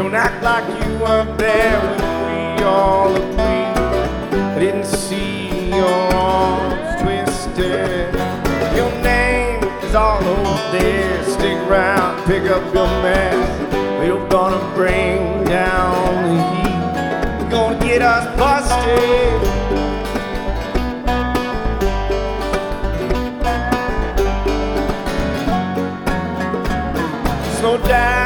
Don't act like you weren't there when we all agreed. I didn't see your arms twisted. Your name is all over there. Stick around, pick up your mess. We're gonna bring down the heat. We're gonna get us busted. Slow down.